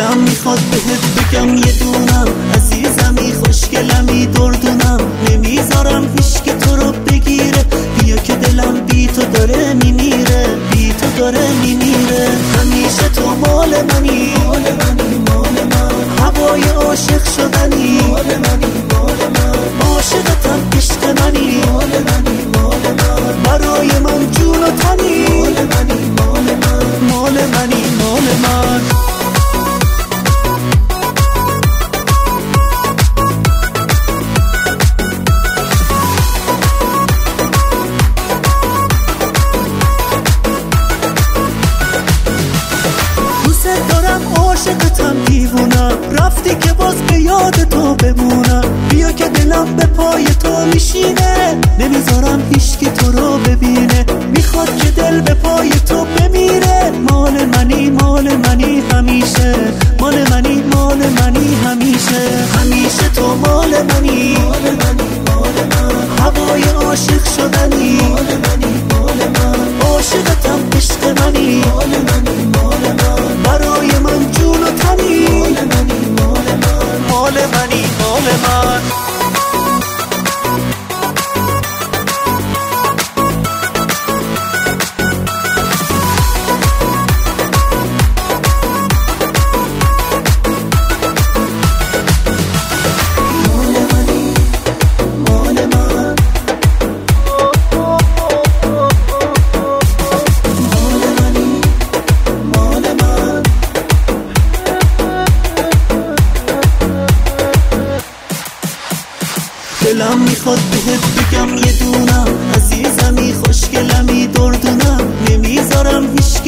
دلم میخواد بهت بگم یه دونم، عزیزمی خوشگلمی دردونم، نمیذارم هیچ تو رو بگیره، بیا که دلم بی تو داره میمیره، بی تو داره میمیره. همیشه تو مال منی، مال منی، مال من، هوای عاشق شدنی، مال منی، مال من، عاشقتم عشق منی، مال منی، مال من، برای من جون و تنی، مال منی، مال من، مال منی، مال من. عاشقتم دیوونم، رفتی که باز به یاد تو بمونم، بیا که دلم به پای تو میشینه، نمیذارم هیچکی تو رو ببینه، میخواد که دل به پای تو بمیره. مال منی، مال منی همیشه، مال منی، مال منی همیشه، همیشه تو مال منی، مال منی، مال من، هوای عاشق شدنی، مال منی، مال من، عاشقتم عشق منی، مال منی، مال من، برای من جون و تنی، مال منی، مال من، مال منی، مال من. دلم میخواد بهت بگم یه دونم، عزیزمی خوشگلمی دردونم، نمیذارم هیچ